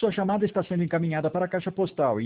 Sua chamada está sendo encaminhada para a caixa postal